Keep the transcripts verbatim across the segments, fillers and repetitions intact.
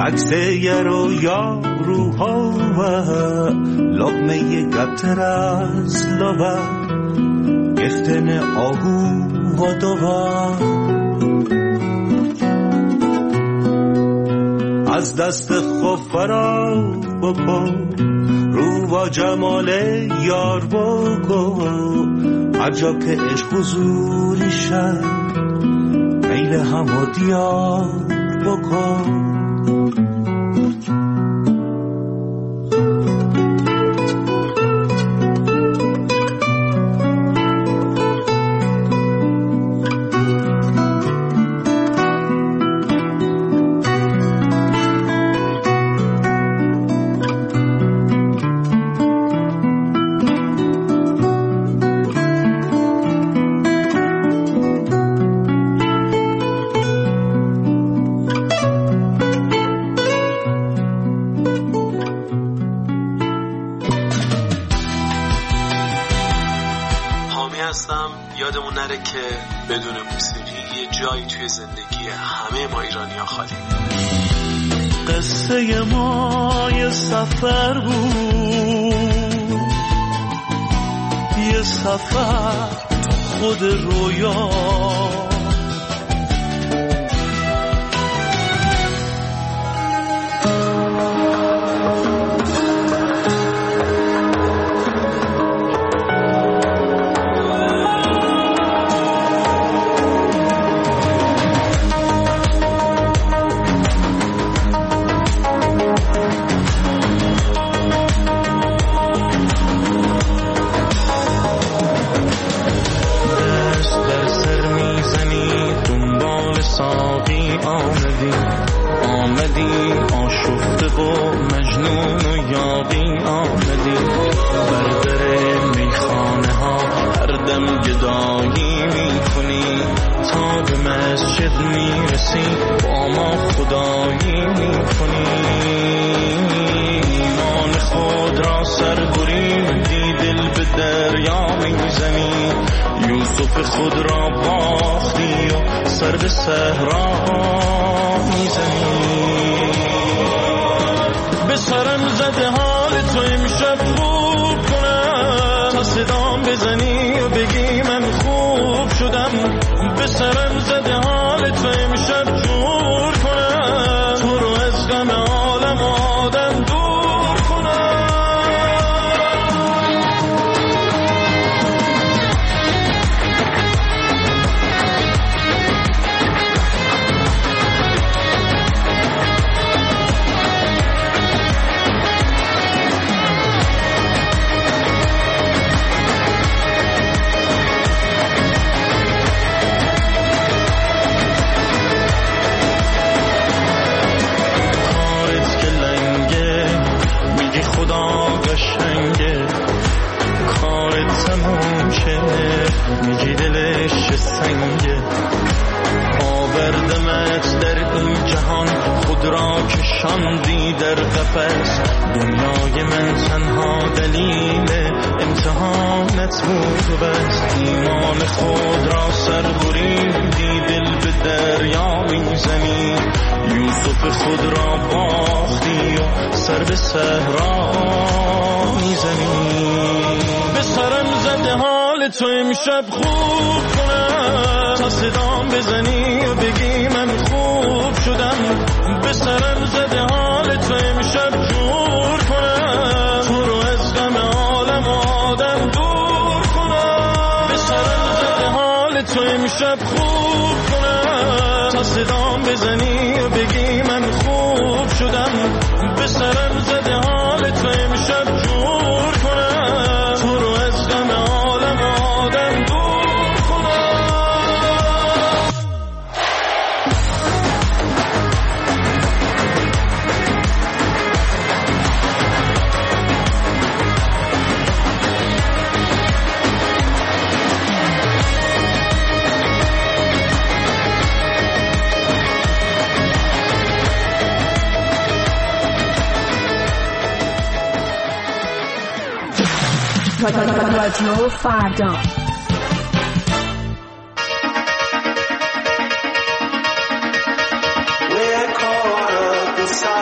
عکس یه رویا روها و لغمه یه گبتر از لبا گفتن آهو و دوبا از دست خوب فرا بکن رو با جمال یار بکن هر جا که عشق حضوری شد میل همو دیار بکن یادمون نره که بدون موسیقی یه جایی توی زندگی همه ما ایرانی‌ها خالی. قصه ما یه سفر بود، یه سفر خود رویا، خود را باختی و سر به صحرا میزنی. به سرم زده حال تو امشب خوب کنم تا صدام بزنی و بگی من خوب شدم. به سرم زده حال تو امشب جور کنم تو رو از غم عالم آدم دور کنم. میگی دلش سنگه آوردمت در این جهان خود را کشاندی در قفس. دنیای من تنها دلیل امتحانت بود و بس. ایمان خود را سر بریدی دل به دریا میزنی. یوسف خود را باختی و سر به صحرا میزنی. به سرم زده حال تو امشب خوب کنم تا صدام بزنی و بگی من خوب شدم. به سرم زده حال تو امشب جور کنم تو رو از غم عالم آدم دور کنم. به سرم زده حال تو امشب خوب کنم تا صدام بزنی و بگی من خوب شدم. به سرم زده حال تو امشب جور کنم تو رو از غم عالم آدم دور کنم. رادیو فردا We're caught up inside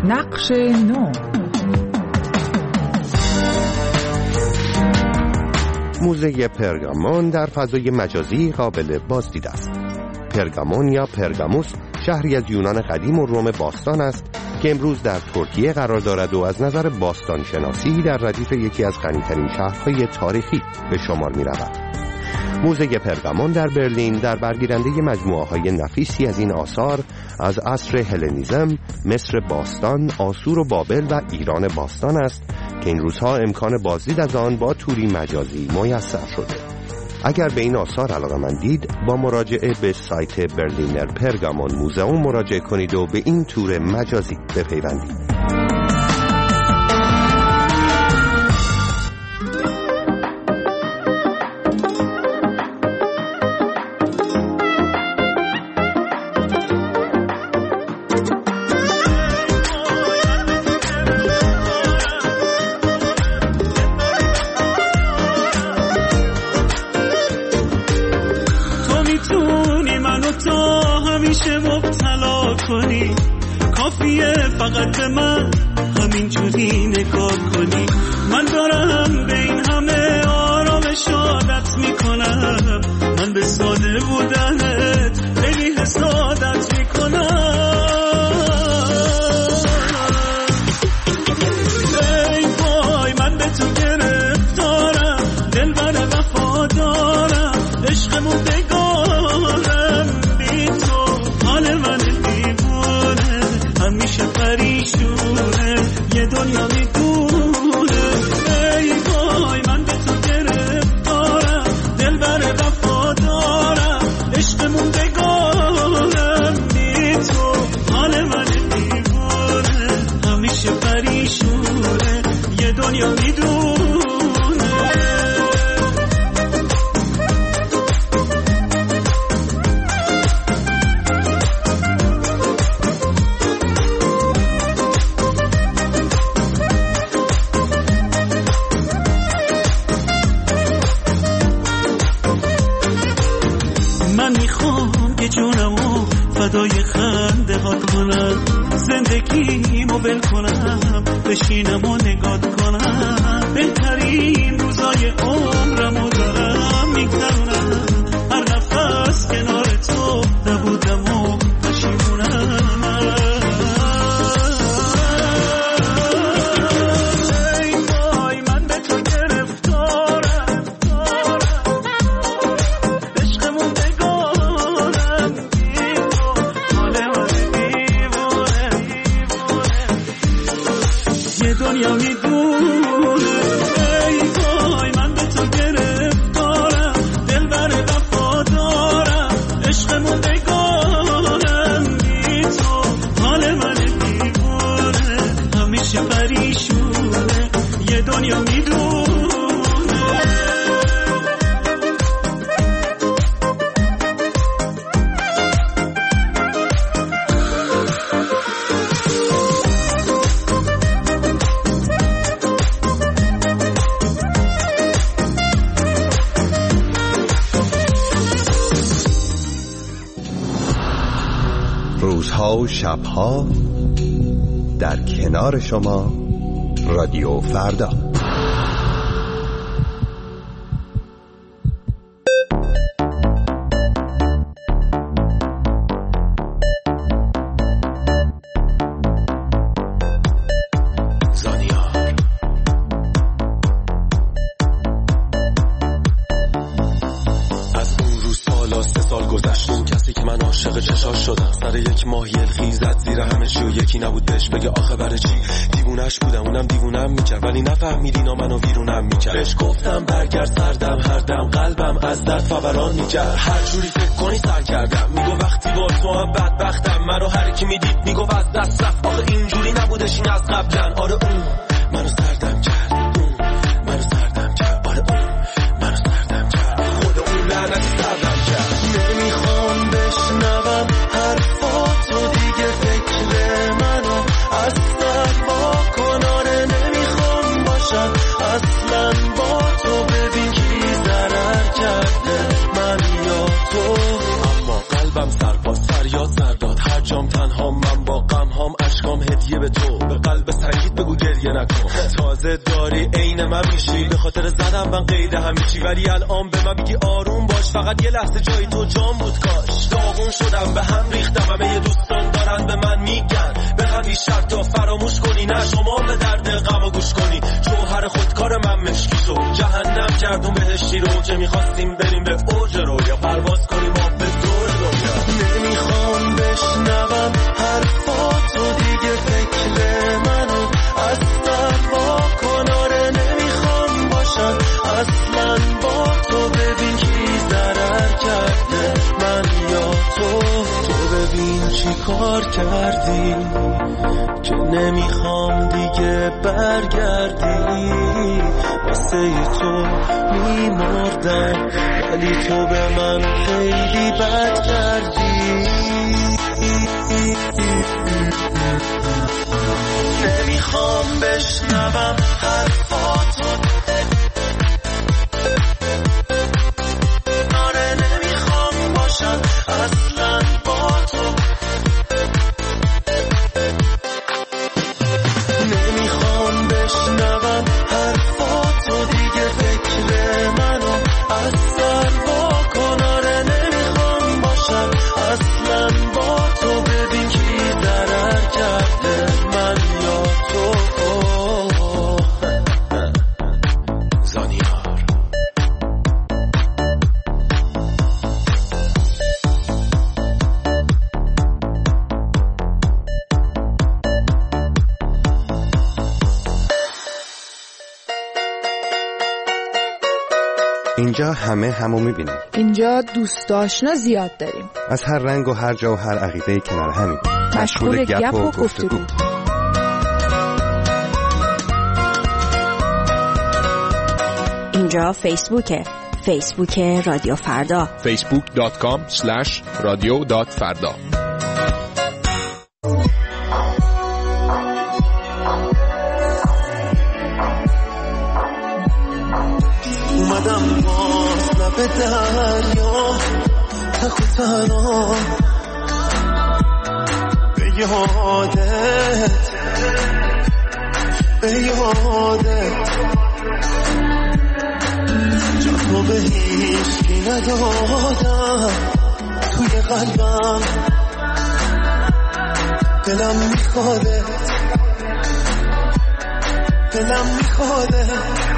نقش نو. موزه پرگامون در فضای مجازی قابل بازدید است. پرگامون یا پرگاموس شهری از یونان قدیم و روم باستان است که امروز در ترکیه قرار دارد و از نظر باستانشناسی در ردیف یکی از غنی‌ترین شهرهای تاریخی به شمار می‌رود. موزه پرگامون در برلین در برگیرنده مجموعه‌های نفیسی از این آثار از عصر هلنیزم، مصر باستان، آسور و بابل و ایران باستان است که این روزها امکان بازدید از آن با توری مجازی میسر شده. اگر به این آثار علاقه‌مندید با مراجعه به سایت برلینر پرگامون موزئوم مراجعه کنید و به این تور مجازی بپیوندید. مبتلا کنی کافیه فقط به من همینجوری نگاه کنی. من دارم به این همه آرامش عادت میکنم. من به ساده بودنت خیلی حسادت میکنم. ای وای من به تو گرفتارم، دل بر وفا دارم، عشقمون بگارم بی تو. حال من دیوونه همیشه پریشونه، یه دنیا میدونه. ای وای من به تو گرفتارم، دل بر وفا دارم، عشقمون بگارم بی تو. حال من دیوونه همیشه پریشونه، یه دنیا میدونه. جونمو فدای خنده ها کنم، زندگیمو ول کنم، بشینم و نگاه کنم. بهترین روزای عمرمو دارم میگذرونم، هر نفس کنار تو نبودم و پشیمونم. ای وای من به تو گرفتارم، عشقمون دنیا میدونه. ای وای من به تو گرفتارم، دل بر وفا دارم، عشقمون بگارم بی تو. حال من دیوونه همیشه پریشونه، یه دنیا میدونه. روزها و شبها در کنار شما رادیو فردا. یکی نبود بهش بگه آخه برای چی دیوونش بودم، اونم دیوونم میکرد ولی نفهمیدین منو ویرونم میکرد. بهش گفتم برگرد سردم، هر دم قلبم از درد فوران میکرد. هر جوری فکر کنی سر کردم، میگو وقتی با تو هم بدبختم. منو هر کی میدید میگو از دست رفت، آخه اینجوری نبودش این از قبلن. آره اون منو سردم کرد، اون منو سردم کرد، آره اون منو سردم کرد، خود اون لعنتی سردم کرد. نمیخوام بشنوم حرفاتو دیگه، فکر منو اصلا با کناره نمیخوام باشم اصلا با تو. ببین کی ضرر کرده من یا تو. اما قلبم سرباز فریاد زرداد، هر جام تنها من با غم هام، اشکام هدیه به تو. من میشی، به خاطر زدم من قید همیشی، ولی الان به من بگی آروم باش، فقط یه لحظه جای تو جام بود کاش. داغون شدم به هم ریختم، همه یه دوستان دارن به من میگن بخوام این شرط تا فراموش کنی، نه شما به درد غم گوش کنی. جوهر خودکار من مشکی شد، جهنم کردون بهشتی رو که میخواستیم بریم به اوج رویا، پرواز کنیم ما به دور دنیا. نمیخوام بشنوم حرفاتو دیگه، فکر منو اصلا با کناره نمیخوام باشم اصلا با تو. ببین کی ضرر کرده، من یا تو. تو ببین چی کار کردی که نمیخوام دیگه برگردی. واسه تو میمردم ولی تو به من خیلی بد کردی. نمیخوام بشنوم حرفاتو، آره نمیخوام باشم اصلا با تو. نمیخوام بشنوم حرفاتو دیگه، فکر منو اصلا با کن، آره نمیخوام باشم اصلا با تو. ببین کی ضرر کرده، من یا تو. زانیار اینجا همه همو میبینیم. اینجا دوست آشنا زیاد داریم، از هر رنگ و هر جا و هر عقیده کنار همین، مشغول گپ و گفتگو. اینجا فیسبوکه، فیسبوک رادیو فردا، فیسبوک دات کام اسلش رادیو دات فردا. اومدم باز لب دریا تک و تنها، به یادت به یادت جا تو به هیچکی ندادم توی قلبم، دلم میخواده دلم میخواده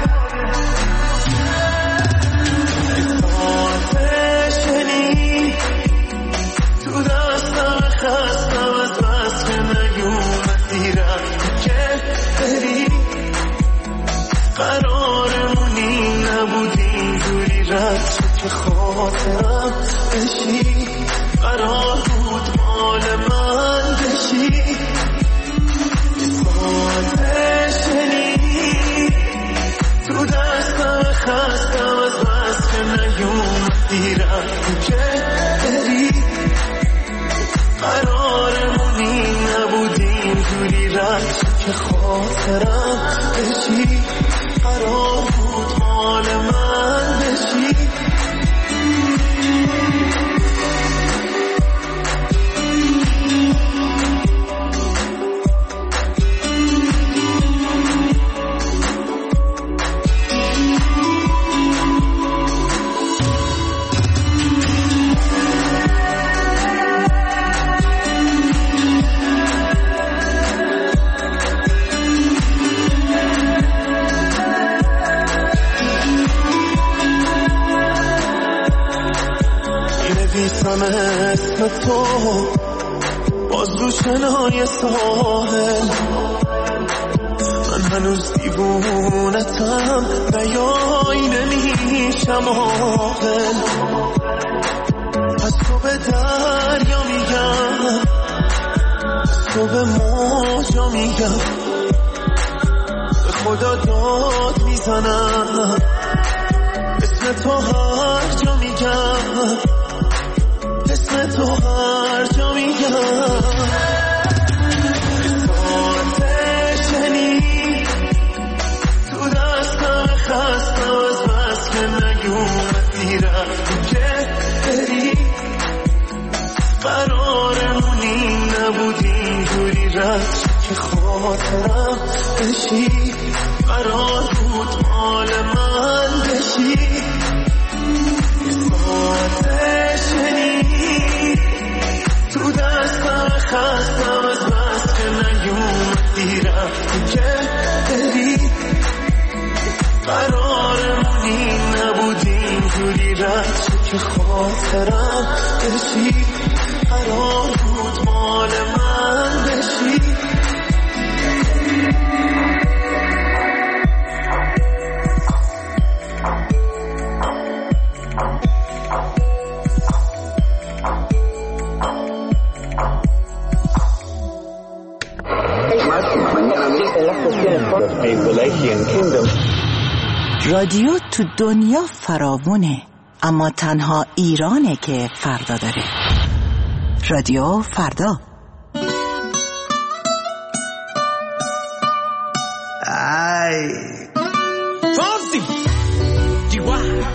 تو دستم خستم از بس که نیومدی رفتی که بری، قرارمونی نبودی اینجوری رد شد که خاطرم بشی، قرار بود مال من بشی. سال بشنی تو دستم خستم از بس که نیومدی رفتی که بری، قرارمونی نبودی اینجوری رد شد که خاطرم بشی، قرار بود مال من بشی. نویسم اسم تو باز رو شنای ساحل، من هنوز دیوونتم نیای نمیشم عاقل. از تو به دریا میگم، از تو به موجا میگم، به خدا داد میزنم، اسم تو هر جا میگم، اسم تو هر جا میگم. آتشنی تو دستم خستم از بس که نیومدی رفتی که بری، قرارمونی نبودی اینجوری رد که خاطرم بشی، قرار بود مال من بشی آتشنی تو دستم خستم از بس که نیومدی رفتی که بری قرارمونی نبودی اینجوری رد که خاطرم بشی قرار بود مال من بشی رادیو تو دنیا فراوونه، اما تنها ایرانه که فردا داره. رادیو فردا. ای فانسی دیوا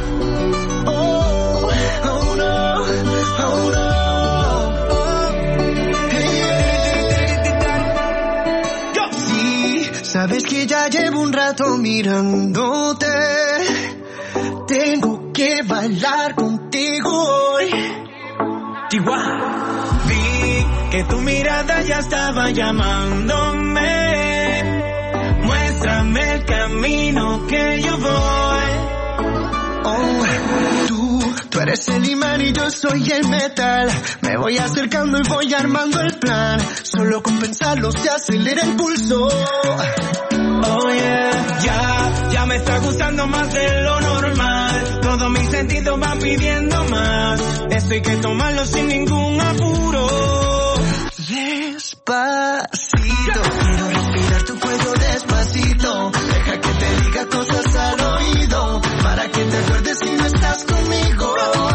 Sabes que ya llevo un rato mirándote. Tengo que bailar contigo hoy. Chihuahua. Vi que tu mirada ya estaba llamándome. Muéstrame el camino que yo voy. Oh, tú, tú eres el imán y yo soy el metal. Me voy acercando y voy armando el plan. Solo con pensarlo se acelera el pulso. Oh yeah, ya, ya me está gustando más de lo normal. Todos mis sentidos van pidiendo más. Esto hay que tomarlo sin ningún apuro. Despacito, quiero respirar tu cuello despacito. Deja que te diga cosas al oído, para que te acuerdes si no estás conmigo.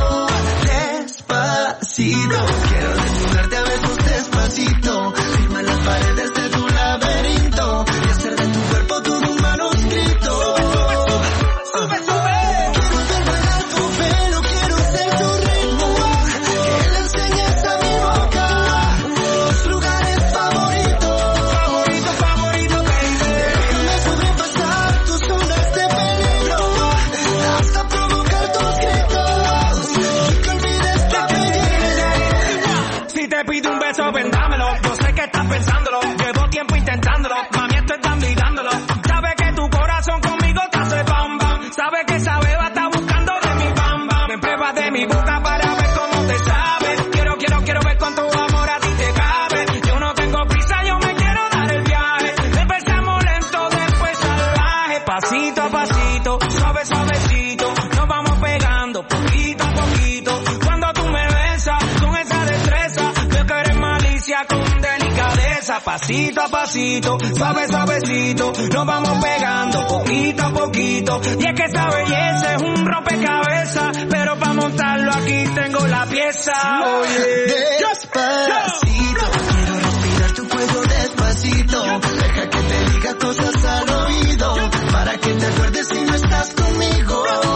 Despacito, quiero desnudarte a besos despacito. Firma las paredes de tu laberinto y hacer de tu cuerpo todo un manuscrito. Sube, sube. Quiero ver bailar tu pelo, quiero ser tu ritmo. Que le enseñes a mi boca tus lugares favoritos. Favorito, favorito, baby. Déjame sobrepasar tus zonas de peligro hasta provocar tus gritos y que olvides tu apellido. Si te pido un beso, vendámelo. Yo sé que estás pensándolo. Llevo tiempo intentándolo. Mami, esto están mirándolo. Sabe que tu corazón conmigo te hace bam bam. Sabe que esa beba está buscando de mi bam bam. Me pruebas de mi boca para ver cómo te sabe. Quiero, quiero, quiero ver cuánto amor a ti te cabe. Yo no tengo prisa, yo me quiero dar el viaje. Empezamos lento, después salvaje. Pasito a pasito, suave, suavecito. Nos vamos pegando poquito a poquito. Cuando tú me besas con esa destreza, veo que eres malicia con delicadeza. Pasito a pasito, suave, suavecito. Nos vamos pegando poquito a poquito. Y es que esa belleza es un rompecabezas, pero para montarlo aquí tengo la pieza. Oye, Despacito, quiero respirar tu cuello despacito. Deja que te diga cosas al oído, para que te acuerdes si no estás conmigo.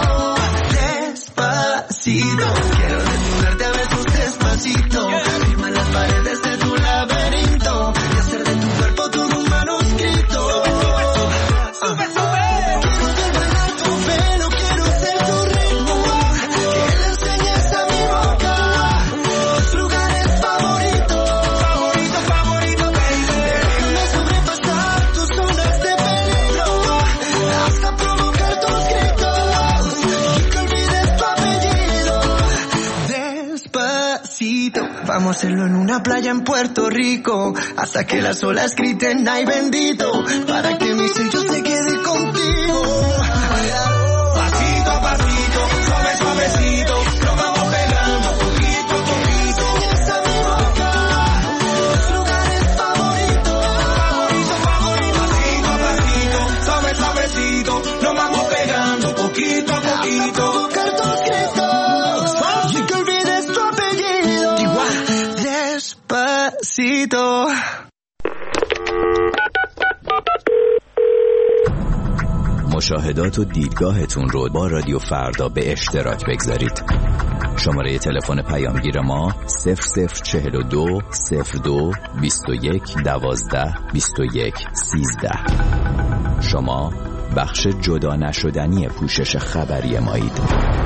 Despacito, quiero desnudarte a besos despacito. Firma las paredes de tu laberinto y hacer de tu cuerpo todo un manuscrito. sube, sube. Quiero ver bailar tu pelo, quiero ser tu ritmo. Que le enseñes a mi boca tus lugares favoritos. Favorito, favorito, baby. Déjame sobrepasar tus zonas de peligro hasta provocar tus gritos y que olvides tu apellido. Despacito, vamos a hacerlo en una playa en Puerto Rico hasta que las olas griten ay bendito, para que mi sello se quede contigo. Pasito a pasito, suave, suavecito. Nos vamos pegando poquito a poquito. Esa mi boca tus lugares favoritos. Favorito, favorito. Pasito a pasito, suave, suavecito. Nos vamos pegando poquito a poquito. Provocar tus gritos y que olvides tu apellido. Despacito. مشاهدات و دیدگاهتون رو با رادیو فردا به اشتراک بگذارید. شماره تلفن پیامگیر ما صفر صفر چهل و دو صفر دو بیست و یک دوازده بیست و یک سیزده. شما بخش جدا نشدنی پوشش خبری مایید.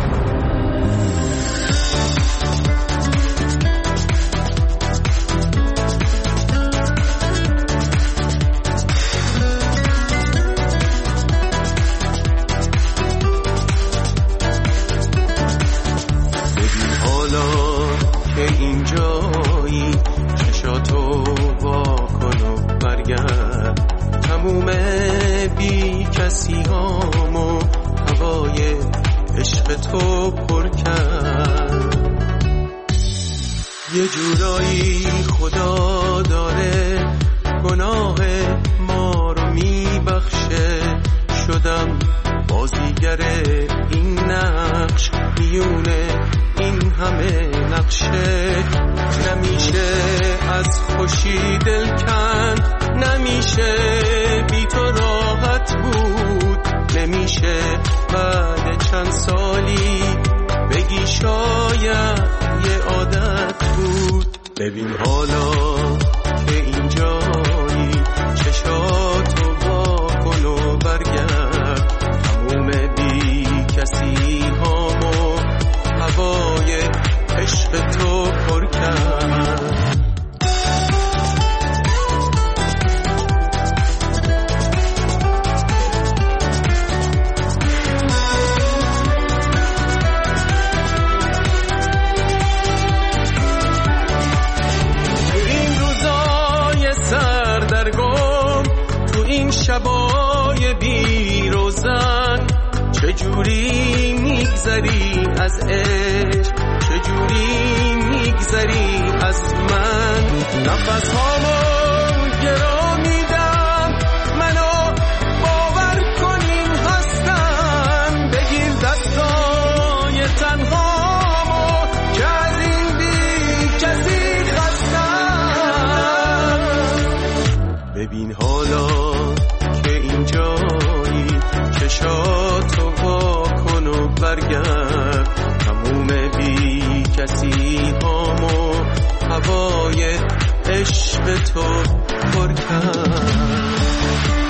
تو پر کرد یه جورایی خدا داره گناه ما رو میبخشه شدم بازیگر این نقش میونه این همه نقشه نمیشه از خوشی دل کند نمیشه بی تو راحت بود نمیشه بعد چند سالی بگی شاید یه عادت بود ببین حالا که اینجایی چشاتو وا کن و برگرد تموم بی کسی هامو هوای عشق تو پر کرد شبای بی روزن چجوری میگذری از عشق چجوری میگذری از من نفس هامو گرا میدم منو باور کنین هستم بگیر دستای تنهامو که از این بی کسی خستم ببین حالا جایی چشاتو وا کن و برگرد تموم بی کسی هامو هوای عشق تو پر کرد